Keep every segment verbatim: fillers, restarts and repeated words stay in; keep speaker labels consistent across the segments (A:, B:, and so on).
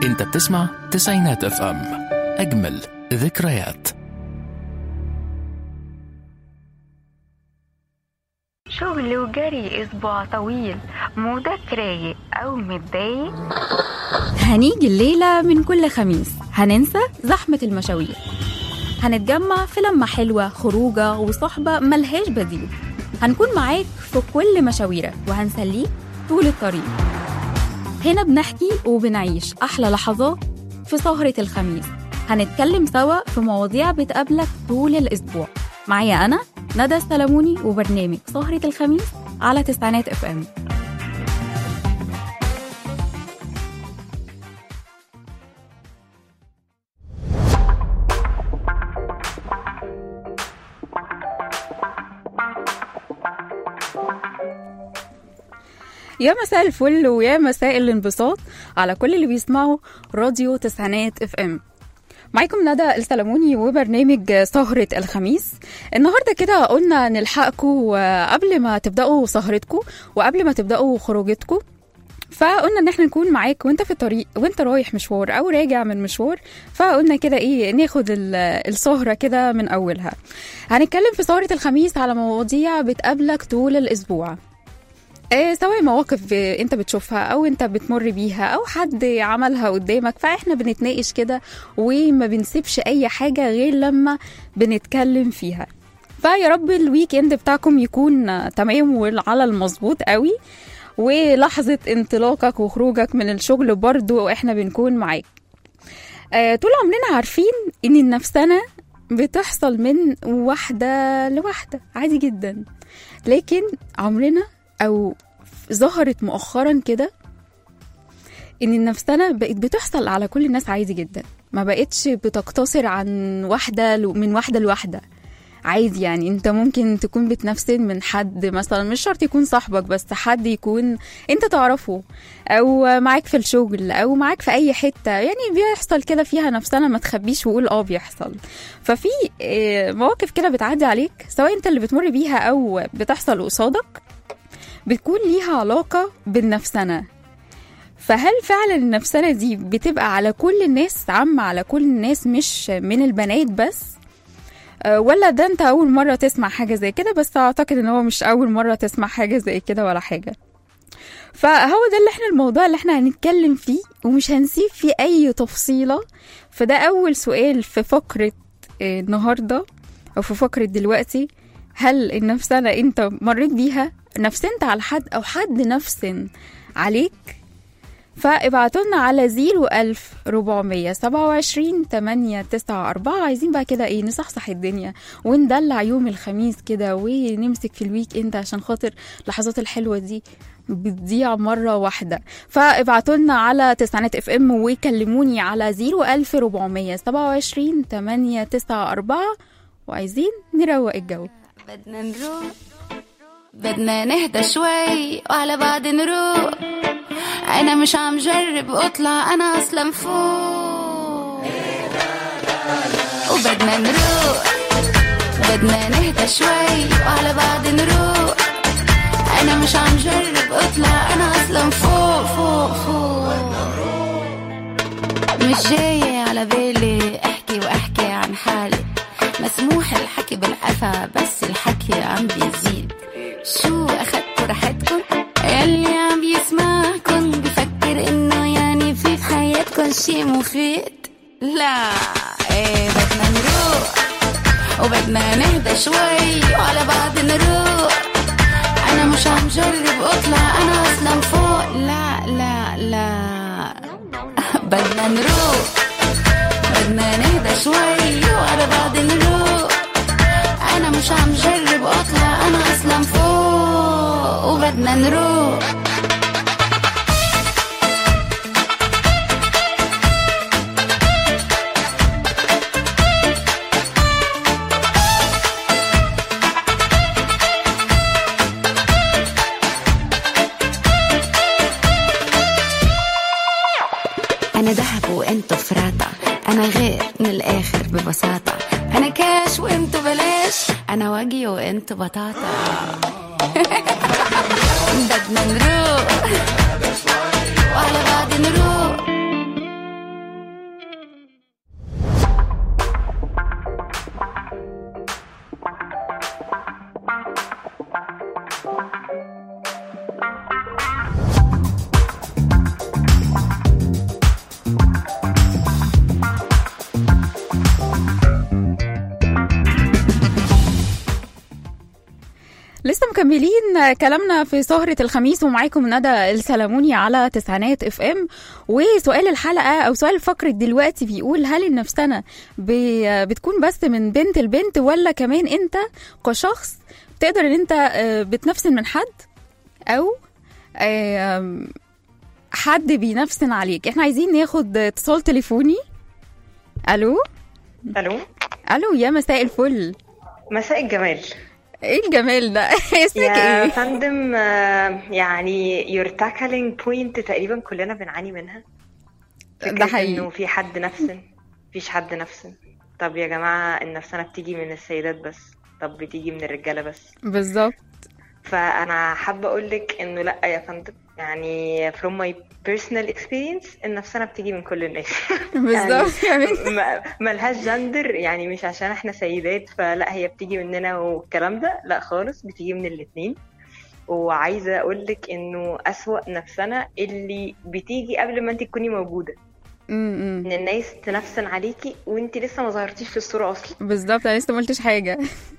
A: انت بتسمع تسعينات اف ام، اجمل ذكريات.
B: شغل وجري اسبوع طويل، مودك رايق او متضايق؟
C: هنيجي الليلة من كل خميس، هننسى زحمة المشاوير، هنتجمع في لمة حلوة، خروجة وصحبة ملهاش بديل. هنكون معاك في كل مشاويرك وهنسليك طول الطريق. هنا بنحكي وبنعيش أحلى لحظات في سهرة الخميس. هنتكلم سوا في مواضيع بتقابلك طول الأسبوع. معايا أنا ندى السلموني وبرنامج سهرة الخميس على تسعينات اف ام. يا مساء الفل ويا مساء الانبساط على كل اللي بيسمعوا راديو تسعينات اف ام. معاكم ندى السلموني وبرنامج سهرة الخميس. النهاردة كده قلنا نلحقكم قبل ما تبدأوا سهرتكم وقبل ما تبدأوا خروجتكم، فقلنا ان احنا نكون معاك وانت في الطريق وانت رايح مشوار او راجع من مشوار. فقلنا كده ايه، ناخد السهرة كده من اولها. هنتكلم في سهرة الخميس على مواضيع بتقابلك طول الاسبوع، إيه سواء مواقف انت بتشوفها او انت بتمر بيها او حد عملها قدامك، فاحنا بنتناقش كده وما بنسيبش اي حاجة غير لما بنتكلم فيها. فيا رب الويك اند بتاعكم يكون تمام وعلى المظبوط قوي، ولحظة انطلاقك وخروجك من الشغل برضو احنا بنكون معاك. اه طول عمرنا عارفين ان النفسنة بتحصل من واحدة لواحدة عادي جدا، لكن عمرنا او ظهرت مؤخرا كده ان النفسنة بقت بتحصل على كل الناس عادي جدا، ما بقتش بتقتصر عن واحدة من واحدة لواحدة عادي. يعني انت ممكن تكون بتنفسن من حد، مثلا مش شرط يكون صاحبك، بس حد يكون انت تعرفه او معاك في الشغل او معاك في اي حتة، يعني بيحصل كده فيها نفسنا، ما تخبيش وقول اه بيحصل. ففي مواقف كده بتعدي عليك سواء انت اللي بتمر بيها او بتحصل قصادك، بتكون ليها علاقة بالنفسنة. فهل فعلا النفسنة دي بتبقى على كل الناس، عامة على كل الناس مش من البنات بس؟ ولا ده انت اول مرة تسمع حاجة زي كده؟ بس اعتقد ان هو مش اول مرة تسمع حاجة زي كده ولا حاجة. فهو ده اللي احنا الموضوع اللي احنا هنتكلم فيه ومش هنسيب فيه اي تفصيلة. فده اول سؤال في فقرة النهاردة او في فقرة دلوقتي. هل النفسنة انت مريت بيها؟ نفسنت على حد او حد نفسن عليك؟ فابعتولنا على زيرو ألف ربعمية سبعة وعشرين تمانية تسعة أربعة. عايزين بقى كده ايه، نصحصح الدنيا وندلع يوم الخميس كده ونمسك في الويك اند، عشان خاطر اللحظات الحلوة دي بتضيع مرة واحدة. فابعتولنا على تسعينات اف ام وكلموني على زيرو ألف ربعمية سبعة وعشرين تمانية تسعة أربعة. وعايزين نروق الجو،
D: بدنا نروح، بدنا نهدى شوي وعلى بعض نروح. انا مش عم جرب اطلع، انا اصلا فوق. وبدنا نروح، بدنا نهدى شوي وعلى بعض نروح. انا مش عم جرب اطلع، انا اصلا فوق فوق فوق. مش جاية على بالي احكي واحكي عن حالي، مسموح الحكي بالقفا بس الحكي عم بيزيد. شو اخدتوا راحتكم؟ يلي عم بيسمعكم بفكر انه يعني في في حياتكم شي مفيد؟ لا ايه، بدنا نروح وبدنا نهدى شوي وعلى بعض نروح. انا مش عم جرب اطلع، انا اصلا فوق. لا لا لا بدنا نروح، بدنا نهدى شوي وعلى بعض نروح. انا مش عم جرب اطلع، انا اصلا فوق وبدنا نروح. انا ذهب وانتو فراطة، انا غير من الاخر ببساطة. انا كاش وانتو بلاش، انا واجي وانتو بطاطا. بدنا نروح وعلى بعض نروح.
C: مكملين كلامنا في سهرة الخميس ومعاكم ندى السلموني على تسعينات اف ام. وسؤال الحلقة او سؤال فقرة دلوقتي بيقول: هل النفسنة بتكون بس من بنت لبنت، ولا كمان انت كشخص تقدر ان انت بتنفسن من حد او حد بينفسن عليك؟ احنا عايزين ناخد اتصال تليفوني. الو
E: الو
C: الو يا مساء الفل.
E: مساء الجمال.
C: ايه الجمال ده؟ اسمك
E: يا
C: ايه؟
E: فندم، يعني you're tackling point تقريبا كلنا بنعاني منها.
C: ده حقيقي.
E: انه في حد نفسن، مفيش حد نفسن. طب يا جماعة، النفسنة بتيجي من السيدات بس؟ طب بتيجي من الرجالة بس؟
C: بالظبط.
E: فأنا حابة أقولك إنه لأ يا فندم، يعني from my personal experience النفسنة بتيجي من كل الناس.
C: بالظبط. يعني
E: ملهاش جندر، يعني مش عشان احنا سيدات فلا هي بتيجي مننا والكلام ده، لا خالص، بتيجي من الاتنين. وعايزة أقولك إنه أسوأ نفسنة اللي بتيجي قبل ما انت تكوني موجودة، ان الناس تنفسن عليكي وانت لسه ما ظهرتيش في الصورة أصلا.
C: بالظبط، أنا لسه ما قلتش حاجة.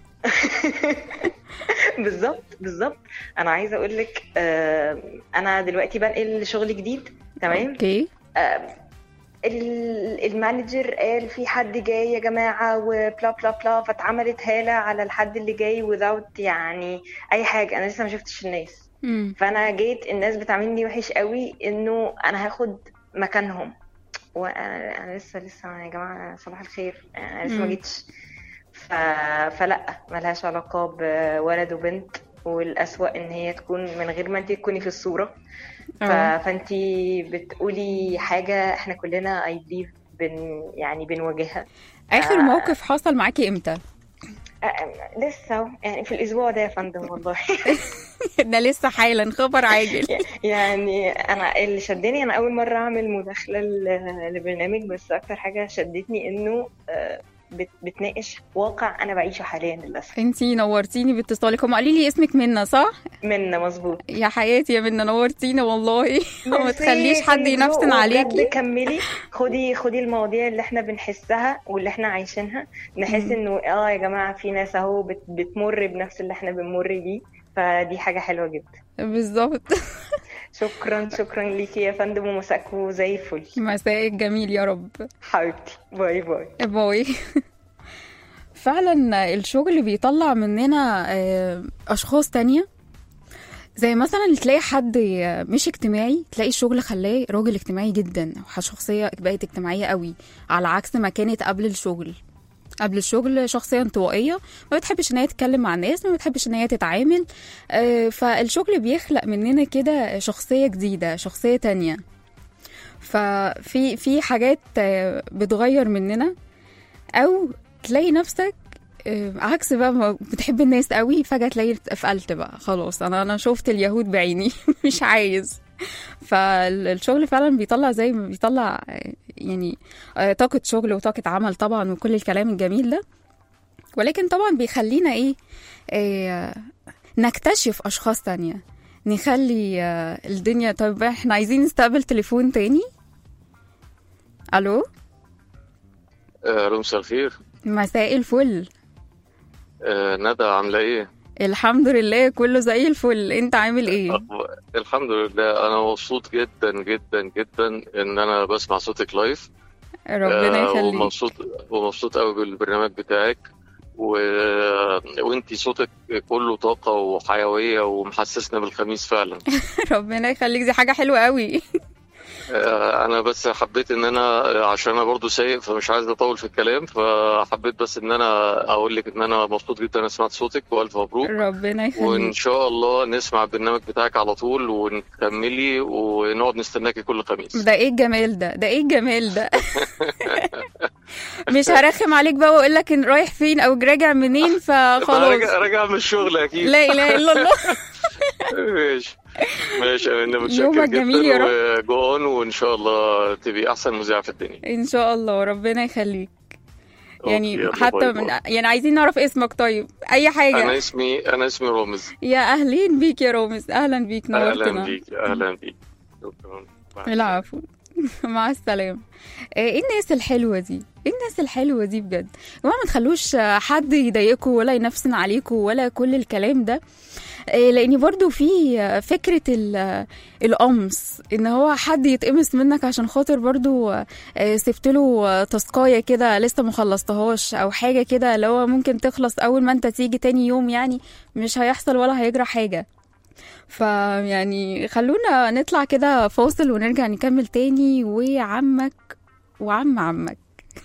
E: بالظبط بالظبط. انا عايزه اقول لك، آه انا دلوقتي بنقل شغل جديد، تمام؟
C: اوكي.
E: آه المانجر قال في حد جاي يا جماعه وبلا بلا بلا، فاتعملت هاله على الحد اللي جاي without يعني اي حاجه. انا لسه ما شفتش الناس.
C: مم.
E: فانا جيت الناس بتعاملني وحش قوي، انه انا هاخد مكانهم، وانا لسه لسه يا جماعه صباح الخير، انا لسه ما جيتش. ف... فلا ملهاش علاقة بولد وبنت، والأسوأ ان هي تكون من غير ما انت تكوني في الصورة. ف... فانت بتقولي حاجة احنا كلنا I believe بن... يعني بنواجهها.
C: آخر آه... موقف حصل معاكي امتى؟
E: آه... لسه يعني في الأسبوع ده يا فندم والله.
C: ده لسه حالا، خبر عاجل.
E: يعني أنا اللي شدني، أنا أول مرة أعمل مداخلة لبرنامج، بس أكتر حاجة شدتني إنه آه... بتناقش واقع انا بعيشه حاليا للاسف.
C: انتي نورتيني باتصالك. هم قالوا لي اسمك منى صح؟
E: منى مظبوط.
C: يا حياتي يا منى، نورتيني والله. ما تخليش حد ينفسن عليكي.
E: كملي، خدي خدي المواضيع اللي احنا بنحسها واللي احنا عايشينها، نحس انه اه يا جماعه في ناس اهو بت بتمر بنفس اللي احنا بنمر بيه، فدي حاجه حلوه جدا.
C: بالظبط.
E: شكرا شكرا ليكي يا فندم، ومساكوا زي الفل.
C: مساءك جميل يا رب
E: حبيبتي. باي باي
C: باي. فعلا الشغل بيطلع مننا اشخاص تانية، زي مثلا تلاقي حد مش اجتماعي، تلاقي الشغل خلاه راجل اجتماعي جدا، شخصية بقت اجتماعية قوي، على عكس ما كانت قبل الشغل. قبل الشغل شخصية انطوائية، ما بتحبش ان هي تتكلم مع الناس، ما بتحبش ان هي تتعامل. فالشغل بيخلق مننا كده شخصية جديدة، شخصية تانية. ففي في حاجات بتغير مننا، او تلاقي نفسك عكس بقى، بتحب الناس قوي، فجأة تلاقي اتقفلت بقى، خلاص انا انا شفت اليهود بعيني. مش عايز. فالشغل فعلا بيطلع زي ما بيطلع يعني طاقة شغل وطاقة عمل طبعا، وكل الكلام الجميل ده، ولكن طبعا بيخلينا ايه, إيه نكتشف اشخاص تانية، نخلي الدنيا. طيب احنا عايزين نستقبل تليفون تاني. الو
F: الو مساء الخير.
C: مساء الفل.
F: آه ندى، عامله ايه؟
C: الحمد لله كله زي الفل، انت عامل ايه؟
F: الحمد لله، انا مبسوط جدا جدا جدا ان انا بسمع صوتك لايف.
C: ربنا يخليك.
F: آه ومبسوط ومبسوط قوي بالبرنامج بتاعك، و... وانتي صوتك كله طاقه وحيويه ومحسسنا بالخميس فعلا. ربنا
C: يخليك، دي حاجه حلوه قوي.
F: انا بس حبيت ان انا، عشان انا برضو سايق فمش عايز اطول في الكلام، فحبيت بس ان انا اقول لك ان انا مبسوط جدا ان سمعت صوتك، والف مبروك.
C: ربنا يخليك.
F: وان شاء الله نسمع البرنامج بتاعك على طول ونكملي ونقعد نستناكي كل خميس.
C: ده ايه الجمال ده ده ايه الجمال ده. مش هرخم عليك بقى واقول لك ان رايح فين او راجع منين، فخلاص.
F: راجع راجع من الشغل اكيد.
C: لا اله الا الله.
F: ماشي ماشي، انا
C: متشكر جدا
F: وجون، وان شاء الله تبقي احسن مذيعه في الدنيا
C: ان شاء الله. ربنا يخليك. يعني حتى من يعني عايزين نعرف اسمك. طيب اي حاجه.
F: انا اسمي انا اسمي رامز.
C: يا اهلين بيك يا رامز، اهلا بيك، نورتنا.
F: اهلا بيك اهلا بيك.
C: العفو. مع السلامة. ايه الناس الحلوة دي، ايه الناس الحلوة دي بجد. وما ما تخلوش حد يضايقكم ولا ينفسن عليكم ولا كل الكلام ده. لاني برضو في فكرة القمص، ان هو حد يتقمص منك عشان خاطر برضو سبتله تسقاية كده لسه مخلصتهاش او حاجة كده، اللي هو ممكن تخلص اول ما انت تيجي تاني يوم، يعني مش هيحصل ولا هيجرى حاجة. فيعني خلونا نطلع كده فاصل ونرجع نكمل تاني. وعمك وعم عمك.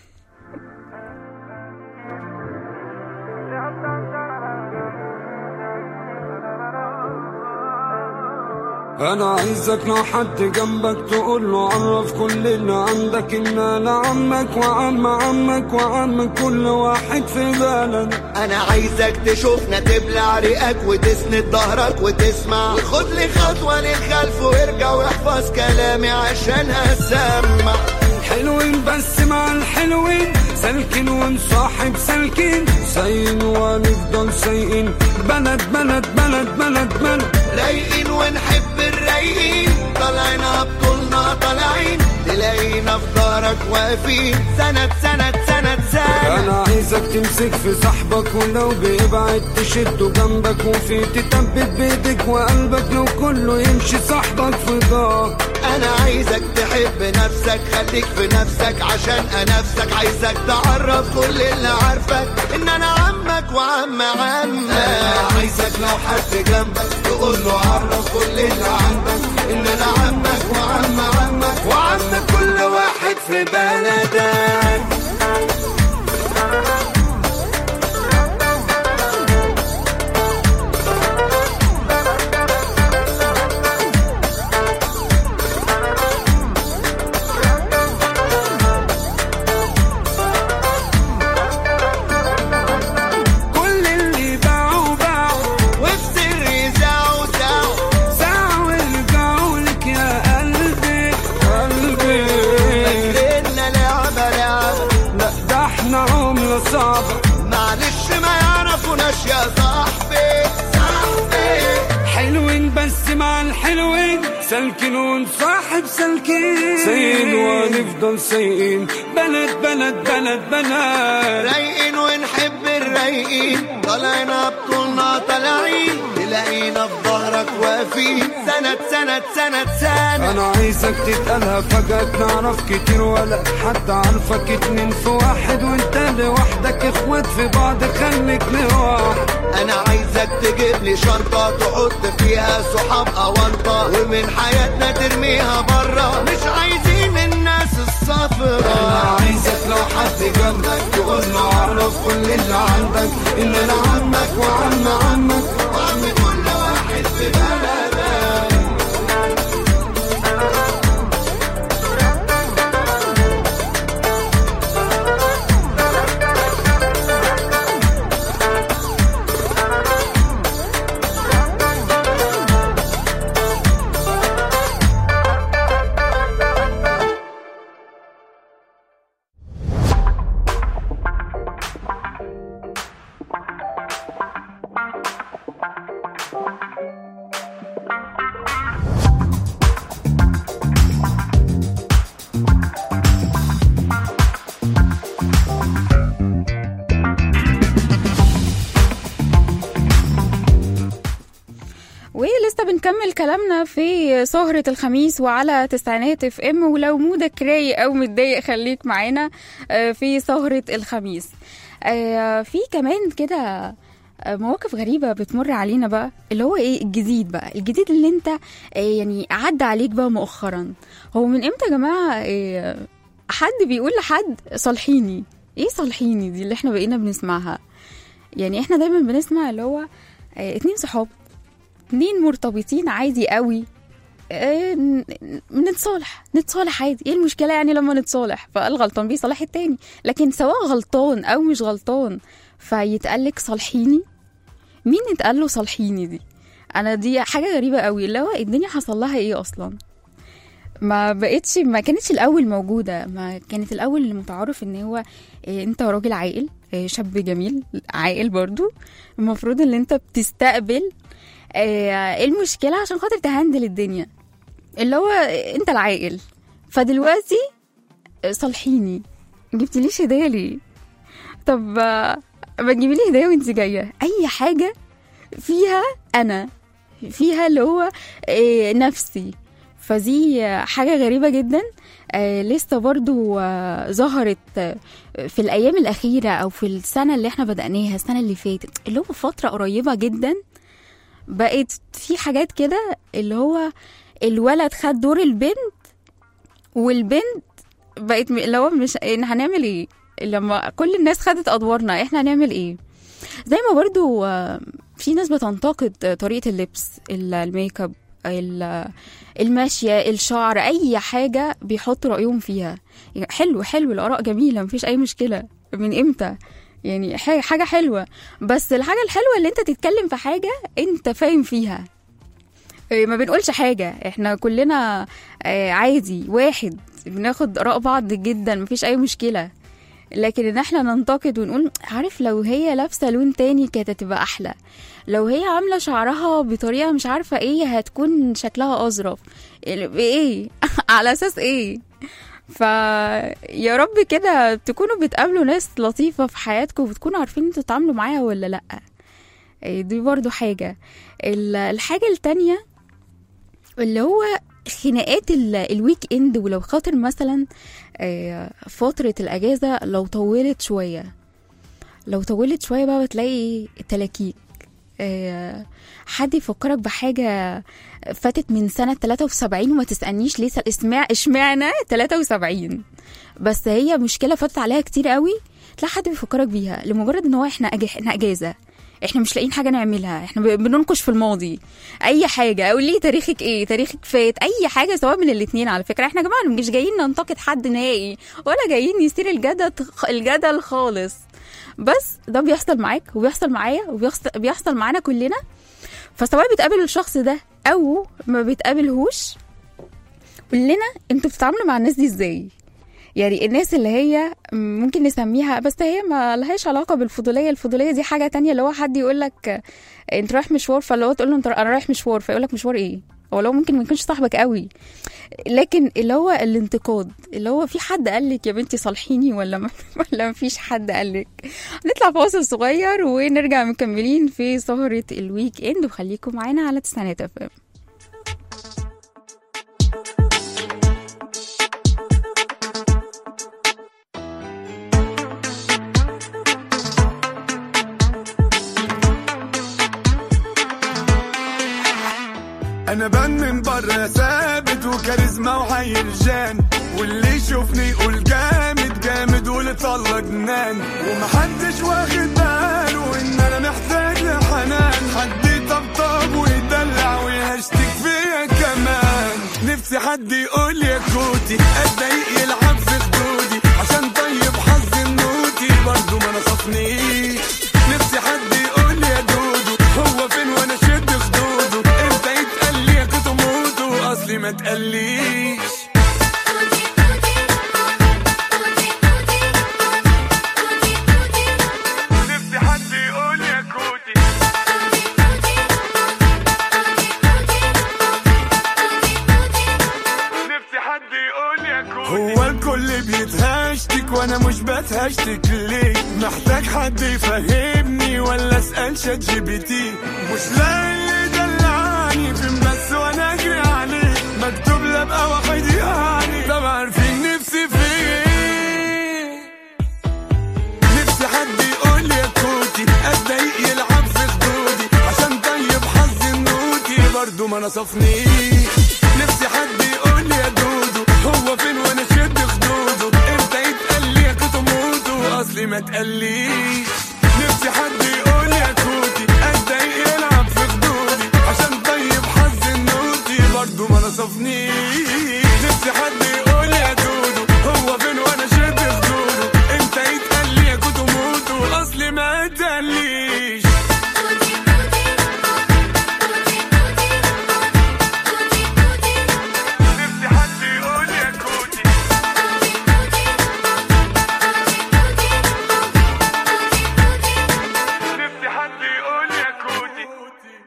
G: انا عايزك لو حد جنبك تقول له عرف كل اللي عندك ان انا عمك وعم عمك وعم كل واحد في بلد.
H: انا عايزك تشوفنا تبلع ريقك وتسند ظهرك وتسمع، وخد لي خطوه للخلف وارجع واحفظ كلامي عشان هسمع.
G: حلوين بس مع الحلوين، سالكين ونصاحب سالكين، سايقين ونفضل سايقين، بلد بلد بلد بلد بلد،
H: رايقين ونحب الرايقين، طالعين ابطولنا طالعين، تلاقينا في دارك واقفين، سند سند سند سند.
G: انا عايزك تمسك في صاحبك ولو بيبعد تشده جنبك، وفي تثبت بايدك وقلبك لو كله يمشي صاحبك في ظهرك.
H: انا عايزك تحب نفسك، خليك في نفسك عشان انافسك، عايزك تعرف كل اللي عارفك ان انا عمك وعم عمك. انا عايزك لو حد جنبك تقول له عرف كل اللي عندك ان انا عمك وعم عمك وعم كل واحد في بلدك. معلش ما يعرفوناش يا صاحبي صاحبي.
G: حلوين بس مع الحلوين، سالكين ونصاحب سالكين، سايقين ونفضل سايقين، بلد بلد بلد بلد،
H: رايقين ونحب الرايقين، طالعين بطولنا طالعين، تلاقينا في ظهرك واقفين، سند سند سند سند.
G: انا عايزك تتقالها فجأة، نعرف كتير ولا حد عارفك، اتنين في واحد وانت لوحدك، اخوات في بعض خليك لوحدك.
H: انا عايزك تجيب لي شنطة تحط فيها صحاب اوانطة، ومن حياتنا ترميها برا، مش عايزين الناس الصفرا.
G: انا عايزك لو حد جنبك تقول له عرف كل اللي عندك ان انا عمك وعم عمك
H: وعم كل واحد في بلدك.
C: ولسه بنكمل كلامنا في سهرة الخميس وعلى تسعينات اف ام. ولو مودك رايق او متضايق خليك معانا في سهرة الخميس. في كمان كده مواقف غريبة بتمر علينا بقى، اللي هو ايه الجديد بقى، الجديد اللي انت يعني عدى عليك بقى مؤخرا. هو من امتى يا جماعة حد بيقول لحد صالحيني؟ ايه صالحيني دي اللي احنا بقينا بنسمعها؟ يعني احنا دايما بنسمع اللي هو اتنين صحاب، اتنين مرتبطين عادي قوي، اه نتصالح نتصالح عادي، ايه المشكلة يعني لما نتصالح؟ فالغلطان بيصالح التاني. لكن سواء غلطان او مش غلطان فيتقالك صالحيني، مين يتقال له صالحيني دي؟ انا دي حاجة غريبة قوي، اللي هو الدنيا حصل لها ايه اصلا؟ ما بقتش ما كانتش الاول موجودة. ما كانت الاول متعارف ان هو إيه، انت راجل عاقل، إيه، شاب جميل عاقل برضو، المفروض ان انت بتستقبل ايه المشكلة عشان خاطر تهندل الدنيا، اللي هو انت العاقل فدلوقتي صالحيني، جبتليش هديه ليه؟ طب ما تجيبي لي هديه وانت جايه. اي حاجه فيها انا، فيها اللي هو نفسي. فدي حاجه غريبه جدا. آه لسه برضو آه ظهرت آه في الأيام الأخيرة أو في السنة اللي احنا بدأناها السنة اللي فاتت، اللي هو فترة قريبة جدا بقت في حاجات كده، اللي هو الولد خد دور البنت والبنت بقت اللي هو مش هنعمل ايه لما كل الناس خدت أدوارنا، احنا هنعمل ايه؟ زي ما برضو آه في ناس بتنتقد طريقة اللبس، الميك اب، الماشية، الشعر، أي حاجة بيحطوا رأيهم فيها. حلو حلو الآراء جميلة، مفيش أي مشكلة. من إمتى؟ يعني حاجة حلوة، بس الحاجة الحلوة اللي أنت تتكلم في حاجة أنت فاهم فيها. ما بنقولش حاجة، إحنا كلنا عادي واحد، بناخد آراء بعض جدا، مفيش أي مشكلة. لكن ان احنا ننتقد ونقول عارف لو هي لابسه لون تاني كانت هتبقى احلى، لو هي عامله شعرها بطريقه مش عارفه ايه هتكون شكلها اظرف، ايه على اساس ايه؟ فيا رب كده تكونوا بتقابلوا ناس لطيفه في حياتكم وبتكونوا عارفين انتوا تتعاملوا معاها ولا لا. دي برضو حاجه. الحاجه التانية اللي هو خناقات الويك اند، ولو خاطر مثلا فترة الأجازة لو طولت شوية لو طولت شوية بقى بتلاقي تلاكيك، حد يفكرك بحاجة فاتت من سنة ثلاثة وسبعين وما تسألنيش ليه اسمع اشمعنا ثلاثة وسبعين، بس هي مشكلة فاتت عليها كتير قوي. تلاقي حد بيفكرك بيها لمجرد ان هو احنا احنا اجازة، احنا مش لاقيين حاجه نعملها، احنا بننقش في الماضي اي حاجه، او ليه تاريخك ايه، تاريخك فات، اي حاجه سواء من الاثنين. على فكره احنا جماعه مش جايين ننتقد حد نهائي ولا جايين نثير الجدل الجدل خالص، بس ده بيحصل معاك وبيحصل معايا وبيحصل بيحصل معانا كلنا. فسواء بتقابل الشخص ده او ما بتقابلهوش، قول لنا انتوا بتتعاملوا مع الناس دي ازاي. يعني الناس اللي هي ممكن نسميها، بس هي ما لهاش علاقة بالفضولية، الفضولية دي حاجة تانية. اللي هو حد يقول لك انت رايح مشوار، فاللي هو تقول له انت انا رايح مشوار، فيقول لك مشوار ايه؟ او لو ممكن ما يكونش صاحبك قوي، لكن اللي هو الانتقاد، اللي هو في حد قال لك يا بنتي صالحيني ولا ما ولا مفيش حد قال لك. نطلع فاصل صغير ونرجع مكملين في سهرة الويك اند، وخليكم معانا على تسعينات اف ام.
G: انا بان من بره ثابت وكاريزما وحي رجال، واللي يشوفني يقول جامد جامد واللي طلع جنان، ومحدش واخد باله ان انا محتاج لحنان، حد يطبطب ويدلع ويهشتك فيا كمان. نفسي حد يقول يا كوتي اتضايق يلعب في خدودي، عشان طيب حظ النوتي برضو ما نصفنيش. نفسي حد يقول يا دودو هو فين وانا شد خدوده، امتى يتقال لي يا كنت موتو اصلي ما تقليش. نفسي حد يقول يا كوتي نفسي حد يقول يا كوتي. هو الكل بيتهشتك وانا مش بتهشتك ليه؟ محتاج حد يفهمني ولا اسال شات جي بي تي؟ مش لاقي اللي دلعني فين بس وانا اجري عليه، مكتوب لي ابقى واحد يعني، طب عارفين نفسي في ايه؟ نفسي حد يقول لي يا كوتي اتضايق يلعب في خدودي، عشان طيب حظ النوتي برضو ما نصفنيش. نفسي حد يقول لي يا دودو هو فين وانا شد خدوده، امتى يتقال لي يا كنت موتو اصلي ما تقليش. نفسي حد يقول يا كوتي اتضايق يلعب في خدودي، عشان طيب حظ النوتي برضو ما نصفنيش. نفسي حد يقول يا دودو هو فين وانا شد خدوده، امتى يتقال لي يا كنت موتو اصلي ما تقليش.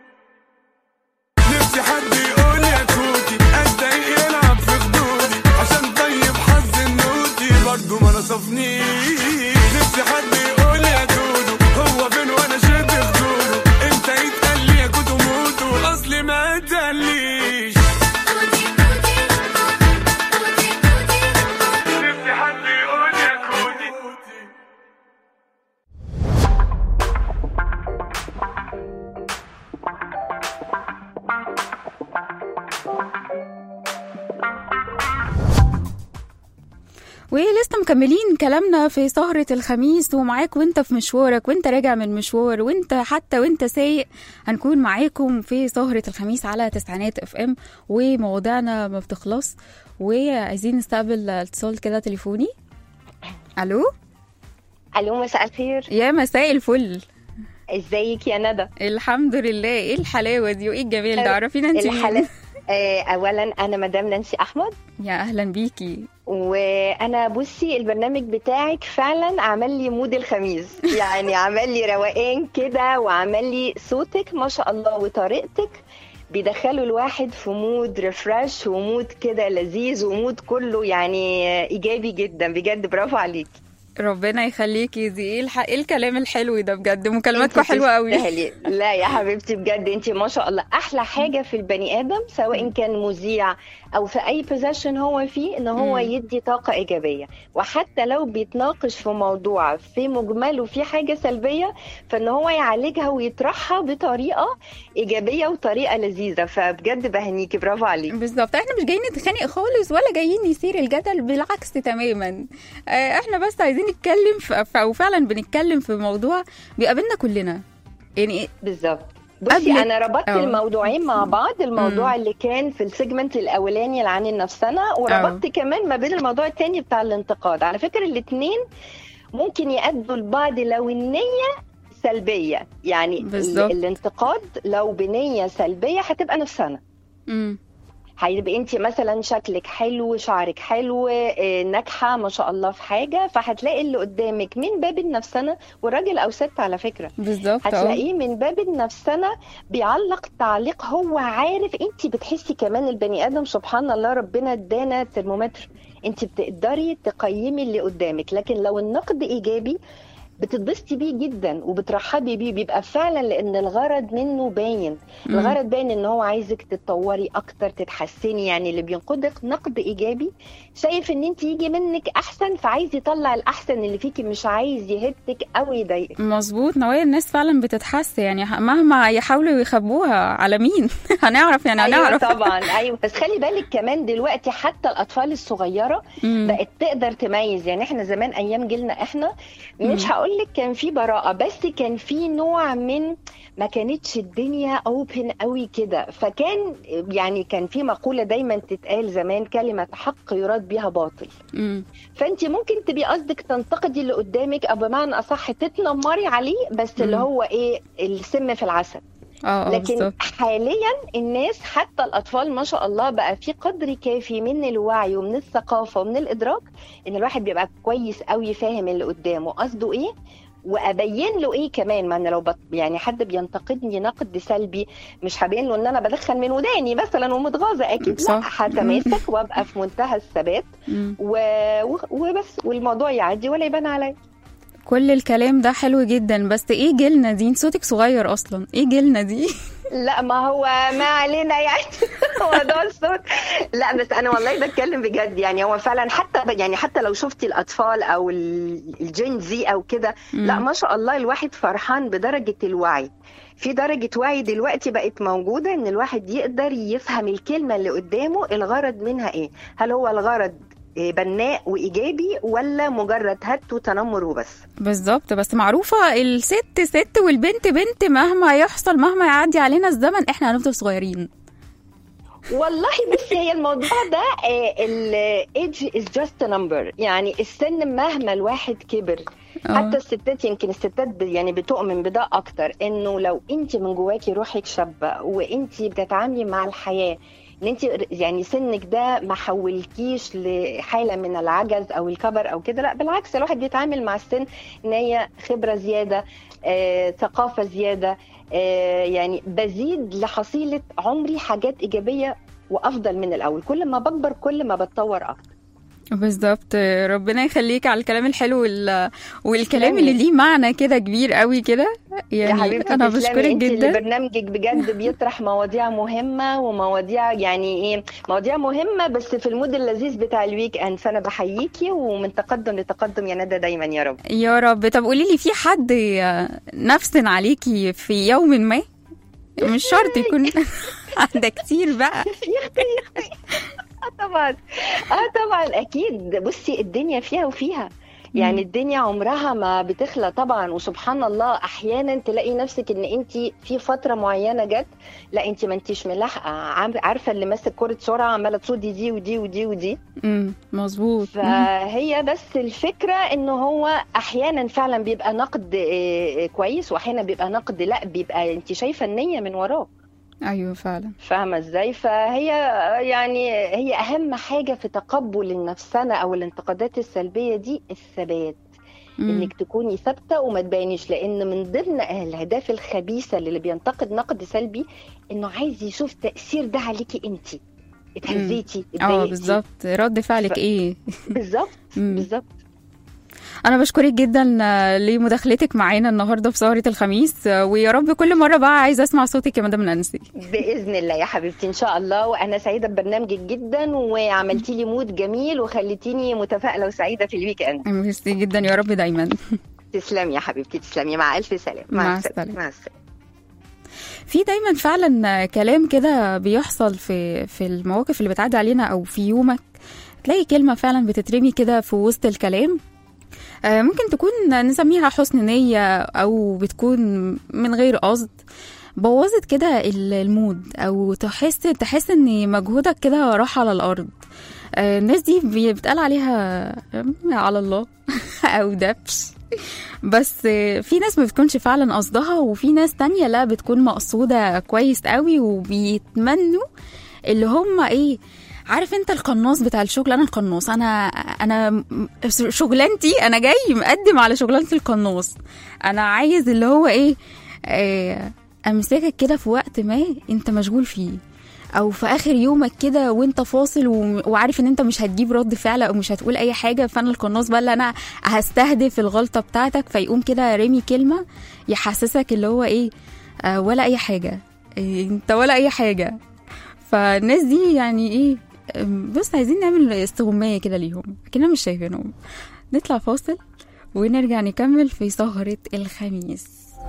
G: نفسي حد يقول يا كوتي اتضايق يلعب في خدودي، عشان
C: ولسه مكملين كلامنا في سهرة الخميس، ومعاك وانت في مشوارك، وانت راجع من مشوار، وانت حتى وانت سايق، هنكون معاكم في سهرة الخميس على تسعينات اف ام، ومواضيعنا ما بتخلص. وعايزين نستقبل اتصال كده تليفوني. الو
I: الو، مساء الخير.
C: يا مساء الفل،
I: ازيك يا ندى؟
C: الحمد لله. ايه الحلاوة دي وايه الجمال ده؟ عرفينا انت
I: مين؟ آه، اولا انا مدام نانسي احمد.
C: يا اهلا بيكي.
I: وانا بصي البرنامج بتاعك فعلا عمل لي مود الخميس، يعني عمل لي روقان كده، وعمل لي صوتك ما شاء الله وطريقتك بيدخلوا الواحد في مود ريفرش ومود كده لذيذ ومود كله يعني ايجابي جدا بجد. برافو عليكي.
C: ربنا يخليكي. دي ايه الح... ايه الكلام الحلو ده بجد، مكالماتكم حلوه قوي.
I: لا يا حبيبتي بجد انت ما شاء الله. احلى حاجه في البني ادم سواء كان مذيع او في اي بوزيشن هو فيه ان هو يدي طاقه ايجابيه، وحتى لو بيتناقش في موضوع في مجمله في حاجه سلبيه فان هو يعالجها ويطرحها بطريقه ايجابيه وطريقه لذيذه. فبجد بهنيكي، برافو عليكي.
C: بالظبط، احنا مش جايين نتخانق خالص ولا جايين نثير الجدل، بالعكس تماما. احنا بس عايزين نتكلم في، وفعلا بنتكلم في موضوع بيقابلنا كلنا يعني.
I: بالظبط. بصي انا ربطت أوه. الموضوعين مع بعض، الموضوع مم. اللي كان في السيجمنت الاولاني اللي عن النفسنه، وربطت أوه. كمان ما بين الموضوع الثاني بتاع الانتقاد. على فكره الاثنين ممكن يأدوا لبعض لو النيه سلبيه، يعني بالزبط. الانتقاد لو بنيه سلبيه هتبقى نفسنه. امم هيبقى انت مثلا شكلك حلو، شعرك حلو، ناجحه ما شاء الله في حاجه، فهتلاقي اللي قدامك من باب النفسنه، والراجل او ست على فكره
C: بالظبط
I: هتلاقيه من باب النفسنه بيعلق تعليق هو عارف. انت بتحسي كمان البني ادم سبحان الله ربنا ادانا ترمومتر، انت بتقدري تقيمي اللي قدامك. لكن لو النقد ايجابي بتتبسطي بيه جدا وبترحبي بيه، بيبقى فعلا لان الغرض منه باين. مم. الغرض باين ان هو عايزك تتطوري اكتر، تتحسني. يعني اللي بينقدك نقد ايجابي شايف ان انت يجي منك احسن، فعايز يطلع الاحسن اللي فيكي، مش عايز يهدك او يضايقك.
C: مظبوط. نوايا الناس فعلا بتتحس، يعني مهما يحاولوا يخبوها على مين هنعرف يعني هنعرف.
I: أيوة طبعا. ايوه بس خلي بالك كمان دلوقتي حتى الاطفال الصغيره مم. بقت تقدر تميز. يعني احنا زمان ايام جيلنا احنا مش هقول لك كان في براءة، بس كان في نوع من ما كانتش الدنيا اوبن قوي كده، فكان يعني كان في مقولة دايما تتقال زمان، كلمة حق يراد بيها باطل. مم. فانت ممكن تبقي قصدك تنتقدي اللي قدامك، او بمعنى اصح تتنمري عليه، بس مم. اللي هو ايه السم في العسل.
C: أوه
I: لكن
C: بالزبط.
I: حاليا الناس حتى الأطفال ما شاء الله بقى في قدر كافي من الوعي ومن الثقافة ومن الإدراك إن الواحد بيبقى كويس قوي فاهم اللي قدامه قصده إيه، وأبين له إيه كمان. ما أنا لو بط... يعني حد بينتقدني نقد سلبي مش هبين له إن أنا بدخن من وداني مثلا ومتغاظة، أكيد لا، هتماسك وأبقى في منتهى الثبات و... وبس، والموضوع يعدي ولا يبان عليا.
C: كل الكلام ده حلو جدا، بس ايه جيلنا دي؟ صوتك صغير اصلا، ايه جيلنا دي؟
I: لا ما هو ما علينا يعني موضوع الصوت. لا بس انا والله بتكلم بجد، يعني هو فعلا حتى يعني حتى لو شفتي الاطفال او الجين زي او كده، لا ما شاء الله الواحد فرحان بدرجة الوعي. في درجة وعي دلوقتي بقت موجودة ان الواحد يقدر يفهم الكلمة اللي قدامه الغرض منها ايه، هل هو الغرض بناء وإيجابي ولا مجرد هت وتنمر وبس.
C: بالظبط. بس معروفة الست ست والبنت بنت، مهما يحصل مهما يعدي علينا الزمن احنا هنفضل صغيرين.
I: والله بس هي الموضوع ده الage is just a number، يعني السن مهما الواحد كبر أوه. حتى الستات، يمكن الستات يعني بتؤمن بده أكتر، إنه لو أنت من جواكي روحك شابة وأنت بتتعاملي مع الحياة ان انت يعني سنك ده ما حولكيش لحاله من العجز او الكبر او كده، لا بالعكس الواحد بيتعامل مع السن ان هي خبره زياده، آه، ثقافه زياده، آه، يعني بزيد لحصيله عمري حاجات ايجابيه وافضل من الاول. كل ما بكبر كل ما بتطور اكتر.
C: بالظبط. ربنا يخليك على الكلام الحلو والكلام اللي ليه معنى كده كبير قوي كده. يعني انا بشكرك جدا.
I: انت برنامجك بجد بيطرح مواضيع مهمه ومواضيع يعني ايه مواضيع مهمه بس في المود اللذيذ بتاع الويك اند، فانا بحييكي ومن تقدم لتقدم يا ندى دايما يا رب.
C: يا رب. طب قولي لي، في حد نفسن عليكي في يوم ما؟ مش شرط يكون ده كتير بقى.
I: يا اختي يا اختي طبعا اه طبعا اكيد. بصي الدنيا فيها وفيها يعني، الدنيا عمرها ما بتخلى طبعا. وسبحان الله احيانا تلاقي نفسك ان انت في فتره معينه جت لا انت ما انتيش ملاحقه، عارفه اللي ماسك كره سرعه عماله تصودي دي ودي ودي ودي.
C: امم مظبوط.
I: فهي بس الفكره انه هو احيانا فعلا بيبقى نقد كويس، واحيانا بيبقى نقد لا بيبقى انت شايفه النيه من وراه.
C: ايوه فعلا.
I: فاهمه ازاي؟ فهي يعني هي اهم حاجه في تقبل النفسنا او الانتقادات السلبيه دي الثبات. مم. انك تكوني ثابته وما تبينيش، لان من ضمن الاهداف الخبيثه اللي بينتقد نقد سلبي انه عايز يشوف تاثير ده عليكي انت، اتهزيتي
C: اه بالظبط، رد فعلك ف... ايه
I: بالظبط بالظبط.
C: أنا بشكرك جدا لمداخلتك معانا النهاردة في سهرة الخميس، ويا رب كل مرة بقى عايزة أسمع صوتك يا مدام نانسي.
I: بإذن الله يا حبيبتي إن شاء الله. وأنا سعيدة ببرنامجك جدا، وعملتي لي مود جميل وخليتيني متفائلة وسعيدة في الويك إند.
C: ميرسي جدا، يا رب دايما.
I: تسلمي يا حبيبتي، تسلمي. مع ألف سلام.
C: مع, مع السلامة. مع السلامة. في دايما فعلا كلام كده بيحصل في في المواقف اللي بتعدي علينا أو في يومك، تلاقي كلمة فعلا بتترمي كده في وسط الكلام، ممكن تكون نسميها حسن نية أو بتكون من غير قصد، بوظت كده المود أو تحس تحس إن مجهودك كده راح على الأرض. الناس دي بتقال عليها على الله أو دبش، بس في ناس ما بتكونش فعلا قصدها، وفي ناس تانية لا بتكون مقصودة كويس قوي وبيتمنوا اللي هم إيه، عارف انت القناص بتاع الشغل. انا القناص، انا انا شغلانتي، انا جاي مقدم على شغلانه القناص. انا عايز اللي هو ايه، اه امسكك كده في وقت ما انت مشغول فيه، او في اخر يومك كده وانت فاصل وعارف ان انت مش هتجيب رد فعل او مش هتقول اي حاجه، فانا القناص بقى اللي انا هستهدف الغلطه بتاعتك، فيقوم كده رامي كلمه يحسسك اللي هو ايه، اه ولا اي حاجه، ايه انت ولا اي حاجه. فالناس دي يعني ايه، بص عايزين نعمل استغماية كده ليهم كنا مش شايفينهم. نطلع فاصل ونرجع نكمل في سهرة الخميس.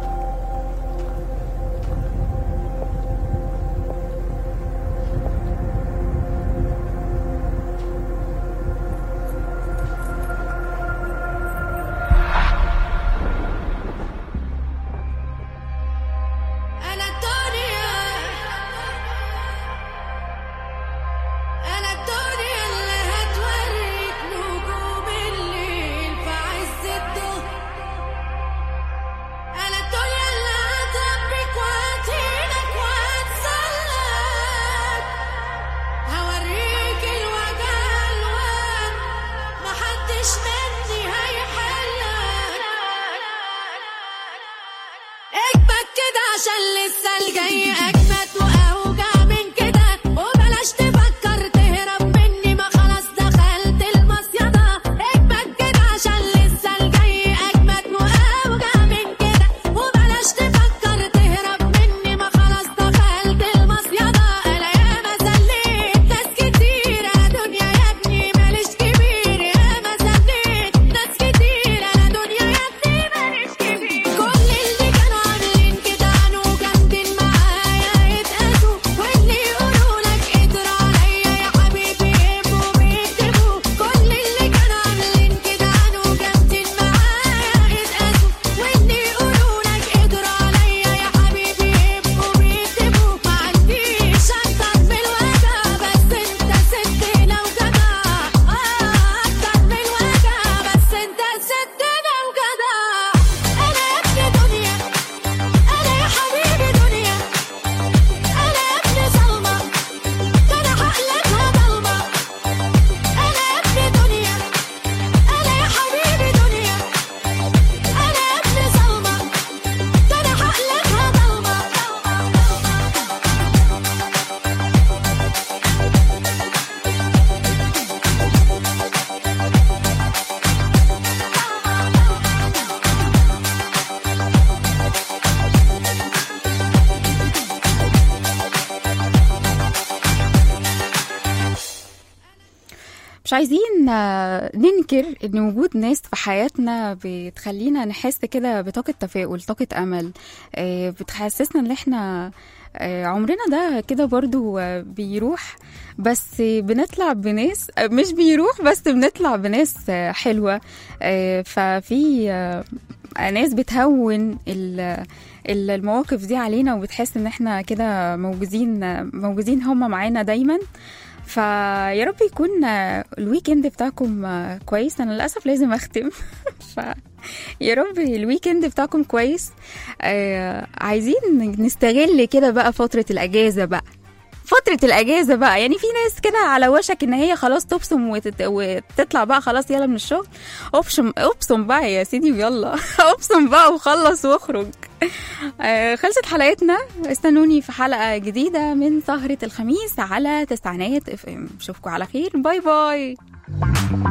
C: مش عايزين ننكر ان وجود ناس في حياتنا بتخلينا نحس كده بطاقة تفاؤل، طاقة امل، بتحسسنا ان احنا آه عمرنا ده كده برضو آه بيروح، بس بنطلع بناس مش بيروح بس بنطلع بناس آه حلوة. آه ففي آه ناس بتهون المواقف دي علينا وبتحس ان احنا كده موجودين موجودين هم معانا دايما. فيا رب يكون الويكند بتاعكم كويس. انا للاسف لازم اختم فيا رب الويكند بتاعكم كويس. آه عايزين نستغل كده بقى فترة الاجازة بقى فترة الأجازة بقى. يعني في ناس كده على وشك إن هي خلاص تبصم وتت... وتطلع بقى خلاص يلا من الشغل. أبصم أبصم بقى يا سيدي ويلا أبصم بقى وخلص واخرج. آه خلصت حلقتنا. استنوني في حلقة جديدة من سهرة الخميس على تسعينات اف ام. اشوفكم على خير. باي باي.